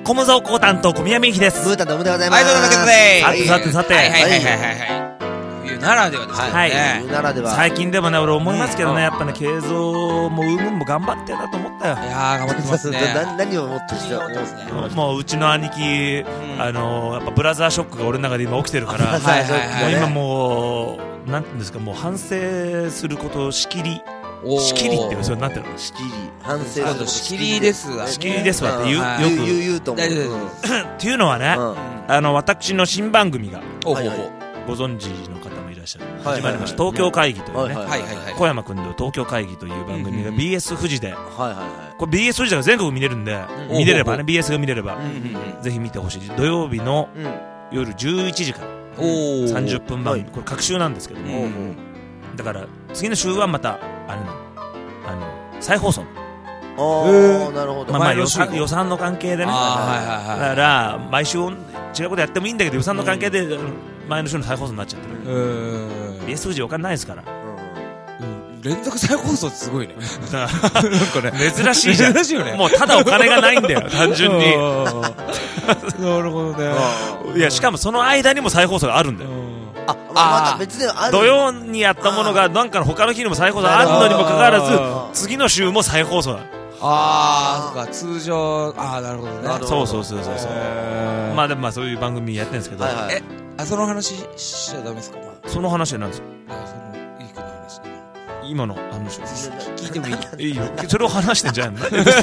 小無造講担当小宮美希です。 ムータンとムでございます。 はい、どうもだけでさて、 はい冬ならではですね。 はい、 冬ならでは。 最近でもね、俺思いますけどね、やっぱね、慶三もウームンも頑張ってるなと思ったよ。 いやー、頑張ってますね。 何をもっとしてもううちの兄貴、やっぱブラザーショックが俺の中で今起きてるから、今もう、なんていうんですか、もう反省することを仕切りってそうなってるの。 仕切り反省する仕切りですわ。 仕切りですわってよく言うと思う。 っていうのはね、私の新番組がご存知の方もいらっしゃる。始まりました東京会議というね、小山君の東京会議という番組が BS 富士で、これ BS 富士だから全国見れるんで、見れればね、 BS が見れればぜひ見てほしい。土曜日の夜11時から30分番組、これ隔週なんですけども、だから次の週はまた再放送。 なるほど。 まあ予算の関係でね、だから毎週違うことやってもいいんだけど、予算の関係で前の週の再放送になっちゃってる。BS 富士お金ないですから。 連続再放送ってすごいね。 なんかね、珍しいじゃん。珍しいよね。もうただお金がないんだよ、単純に。 なるほどね。 いや、しかもその間にも再放送があるんだよ。 また別である。 土曜にやったものがなんかの他の日にも再放送あるのにもかかわらず、次の週も再放送だ。 そうか、通常、なるほどね。 そうまあでもそういう番組やってるんですけど、 その話しちゃダメですか？ その話は何ですか？ いいかな話。 今の話聞いてもいい？ いいよ。それを話してんじゃん。何？ 待ち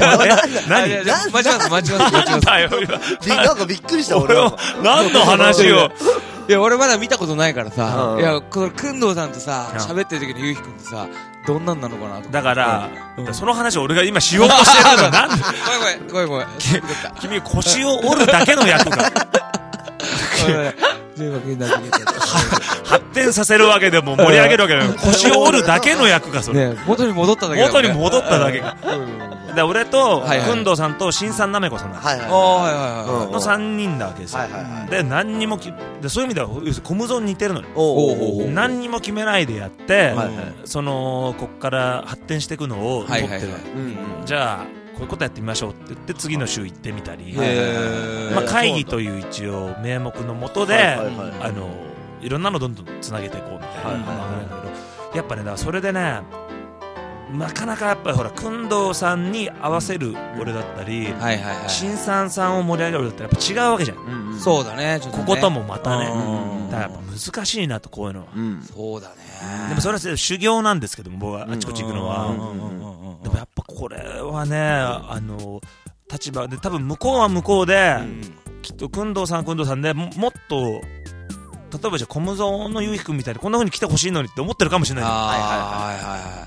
ますだよ。 なんかびっくりした俺は。何の話を。 いや、俺まだ見たことないからさ、いや、このくんどうさんとさ、喋ってる時にゆうひくんとさ、どんなんなのかなと。 だから、その話を俺が今しようとしてるのなんで。 ごめん。 君腰を折るだけの役が。発展させるわけでも盛り上げるわけでも腰を折るだけの役がそれ。 元に戻っただけ。 元に戻っただけが。で俺とくんどうさんと新さんなめこさんの3人なわけですよ。で何にもでそういう意味では小無造に似てるのに、何にも決めないでやって、こっから発展していくのを撮ってる。じゃあこういうことやってみましょうって言って次の週行ってみたり、会議という一応名目のもとでいろんなのどんどんつなげていこうみたいな番組なんだけど、やっぱね、だからそれでね、なかなかやっぱりほらくんどうさんに合わせる俺だったり、新さんを盛り上げるだったらやっぱ違うわけじゃん。 そうだね。 ここともまたね、だからやっぱ難しいなと、こういうのは。 そうだね。 でもそれは修行なんですけども、僕はあちこち行くのは。でもやっぱこれはね、立場で多分向こうは向こうで、きっとくんどうさんでもっと例えばじゃあ小無造のゆうひくんみたいにこんな風に来てほしいのにって思ってるかもしれない。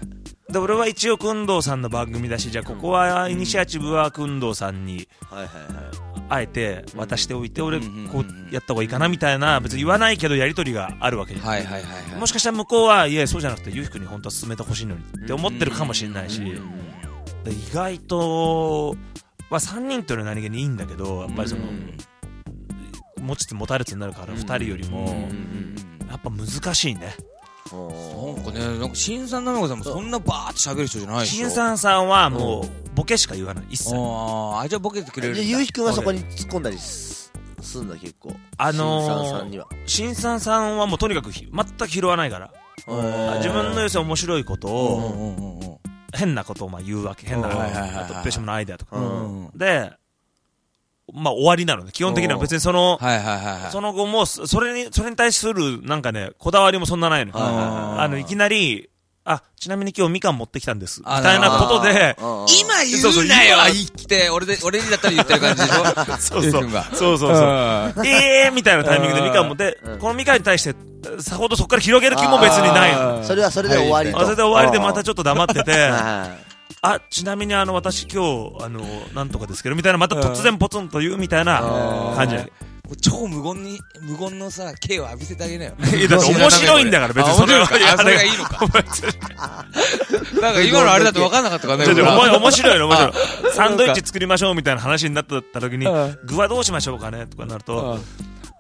で俺は一応くんどうさんの番組だし、じゃあここはイニシアチブはくんどうさんにあえて渡しておいて、俺こうやった方がいいかなみたいな、別に言わないけどやり取りがあるわけじゃん。もしかしたら向こうはいやそうじゃなくてゆうひくんに本当は進めてほしいのにって思ってるかもしれないし、意外と3人というのは何気にいいんだけど、やっぱりその持ちつ持たれつになるから2人よりもやっぱ難しいね。 なんかね、なんか新さんなめこさんもそんなバーって喋る人じゃないでしょ。 新さんはもうボケしか言わない、一切。 じゃあボケてくれるんだ。 ゆうひくんはそこに突っ込んだりすんだ結構。 新さんはもうとにかく全く拾わないから、自分の要するに面白いことを変なことを言うわけ。変なあとペシャムのアイデアとかで終わりなのね、基本的には。別にその後もそれに対するなんかね、こだわりもそんなないの。いきなりちなみに今日みかん持ってきたんですみたいなことで、 今言うなよって俺にだったら言ってる感じでしょ。 そうみたいなタイミングでみかん持って、このみかんに対してさほどそこから広げる気も別にないの。 それはそれで終わりと。 それで終わりでまたちょっと黙ってて、ちなみに私今日なんとかですけどみたいな、また突然ポツンと言うみたいな感じで、 超無言のさ、刑を浴びせてあげなよ。 だって面白いんだから、別にそれは。 それがいいのか。なんか今のあれだと分かんなかったからね。 面白いの、面白い。サンドイッチ作りましょうみたいな話になった時に、具はどうしましょうかねとかなると、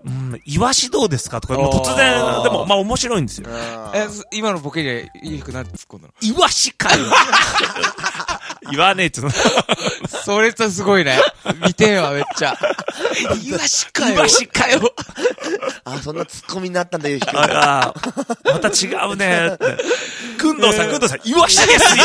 イワシどうですかとか、もう突然、でも、まあ面白いんですよ。 今のボケでゆうひくなんて突っ込んだの？ イワシかよ言わねえって言うの。 それとすごいね。見てよ、めっちゃ。イワシかよ。 イワシかよ。 あ、そんなツッコミになったんだよ、ひくん。 また違うねって。くんどうさん、イワシですよ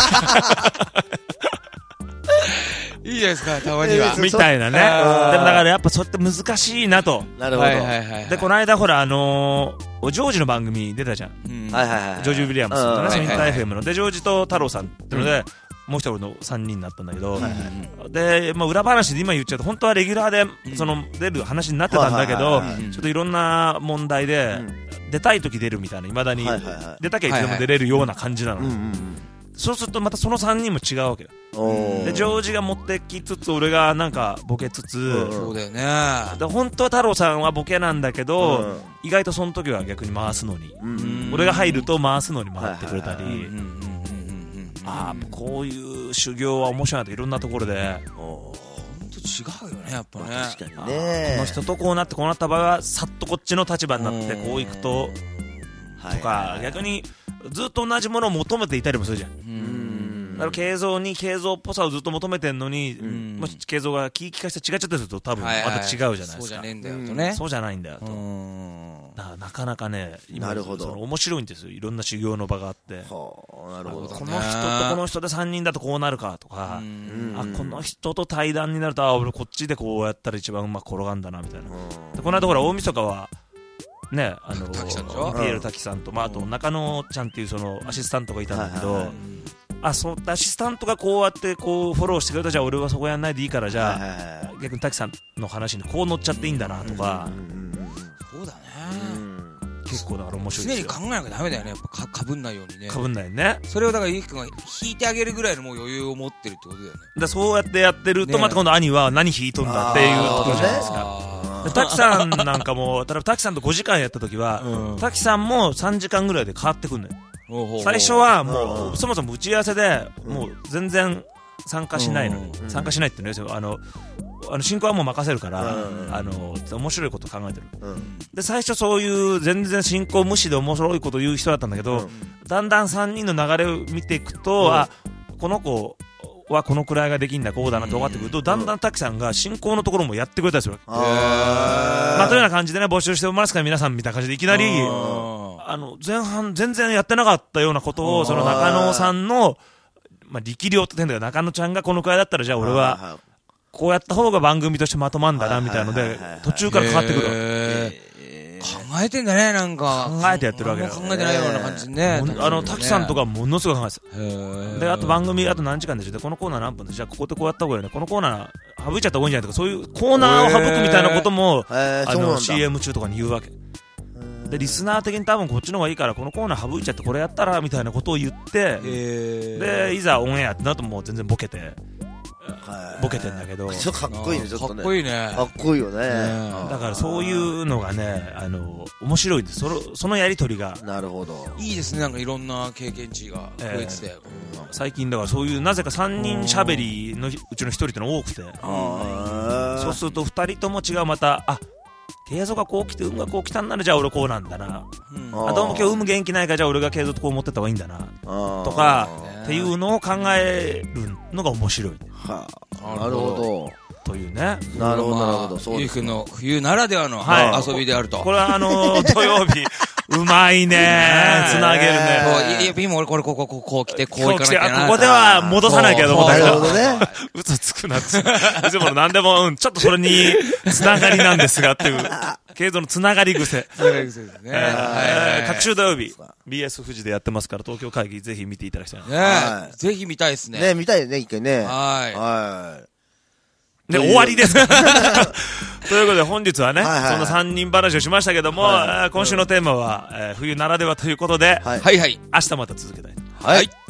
いいじゃないですか、たまには。 みたいなね。でもだからやっぱそれって難しいなと。 なるほど。 で、この間ほら、ジョージの番組出たじゃん。 はいはいはい。 ジョージ・ウィリアムスとね、セミンター FM の。で、ジョージと太郎さんっていうので、もう一人の3人になったんだけど、で、まあ裏話で今言っちゃうと、本当はレギュラーで、出る話になってたんだけど、ちょっといろんな問題で、出たい時出るみたいな、未だに、出たきゃいつでも出れるような感じなの。そうするとまたその3人も違うわけだ。で、ジョージが持ってきつつ、俺がなんかボケつつ、 そうだよね。 で、本当は太郎さんはボケなんだけど、意外とその時は逆に回すのに、俺が入ると回すのに回ってくれたり、ああ、こういう修行は面白いなと、いろんなところで。 ほんと違うよね、やっぱね。 確かにね。 この人とこうなって、こうなった場合は、さっとこっちの立場になって、こういくと、とか、逆に、ずっと同じものを求めていたりもするじゃん。だから、慶三に慶三っぽさをずっと求めてんのに、もし慶三が聞かせて違っちゃったりすると、多分また違うじゃないですか。 そうじゃねえんだよとね。 そうじゃないんだよと。なかなかね、今、面白いんですよ。いろんな修行の場があって。 なるほど。 この人とこの人で3人だとこうなるかとか、この人と対談になると、俺こっちでこうやったら一番うまく転がんだな、みたいな。この間ほら、大晦日は、ね、ピエール滝さんと、あと中野ちゃんっていうそのアシスタントがいたんだけど、そのアシスタントがこうやってこうフォローしてくれた、じゃあ俺はそこやんないでいいから、じゃあ逆に滝さんの話にこう乗っちゃっていいんだなとか、 そうだね。 結構だから面白いですよ。 常に考えなきゃダメだよね、やっぱかぶんないようにね。 かぶんないね。 それをだからゆうきくんが引いてあげるぐらいのもう余裕を持ってるってことだよね。 そうやってやってると、また今度兄は何引いとんだっていうことじゃないですか。滝さんなんかも、例えば滝さんと5時間やった時は、滝さんも3時間ぐらいで変わってくんのよ。最初はもう、そもそも打ち合わせで、もう全然参加しないのに、参加しないって言うんですよ。進行はもう任せるから、面白いこと考えてる。で、最初そういう全然進行無視で面白いこと言う人だったんだけど、だんだん3人の流れを見ていくと、この子、はこのくらいができんだこうだなって分かってくると、だんだん滝さんが進行のところもやってくれたりするわけ。というような感じでね、募集してますから皆さんみたいな感じでいきなり、前半全然やってなかったようなことを、その中野さんの、力量って言うんだけど、中野ちゃんがこのくらいだったら、じゃあ俺は、こうやった方が番組としてまとまんだな、みたいなので、途中から変わってくる。 考えてんだね、なんか。 考えてやってるわけだ。 考えてないような感じね。 滝さんとかものすごい考えてた。で、あと番組、あと何時間でしょ。で、このコーナー何分でじゃあここでこうやった方がいいよね。このコーナー省いちゃった方がいいんじゃないとか、そういうコーナーを省くみたいなことも、CM 中とかに言うわけ。で、リスナー的に多分こっちの方がいいから、このコーナー省いちゃってこれやったら、みたいなことを言って、で、いざオンエアってなるともう全然ボケてんだけど、 ちょっとかっこいいね、ちょっとね。 かっこいいね。 かっこいいよね。 だからそういうのがね、面白いです。そのやりとりが。 なるほど。 いいですね、なんかいろんな経験値が増えてて。 最近だからそういう、なぜか3人喋りのうちの1人っての多くて。そうすると2人とも違う、また、慶三がこう来て、がこう来たんなら、じゃあ俺こうなんだな。どうも今日元気ないから、じゃあ俺が慶三とこう持ってった方がいいんだな。とか、っていうのを考えるのが面白い。 なるほど。というね。 なるほど、なるほど。 ゆうきくんの冬ならではの遊びであると。 これは土曜日、うまいねつなげるね。 いや、今俺こう来て、こう行かなきゃな。 ここでは戻さなきゃと思ったけど。 なるほどね。 嘘つくなって。でも何でも、ちょっとそれにつながりなんですがっていう。慶三のつながり癖。 つながり癖ですね。 各週土曜日、BS 富士でやってますから、東京会議ぜひ見ていただきたいな。ねぜひ見たいですね。 ね見たいね、一回ね。 はい。 で、終わりですかということで本日はね、そんな3人話をしましたけども、今週のテーマは、冬ならではということで、明日また続けたい。 はい。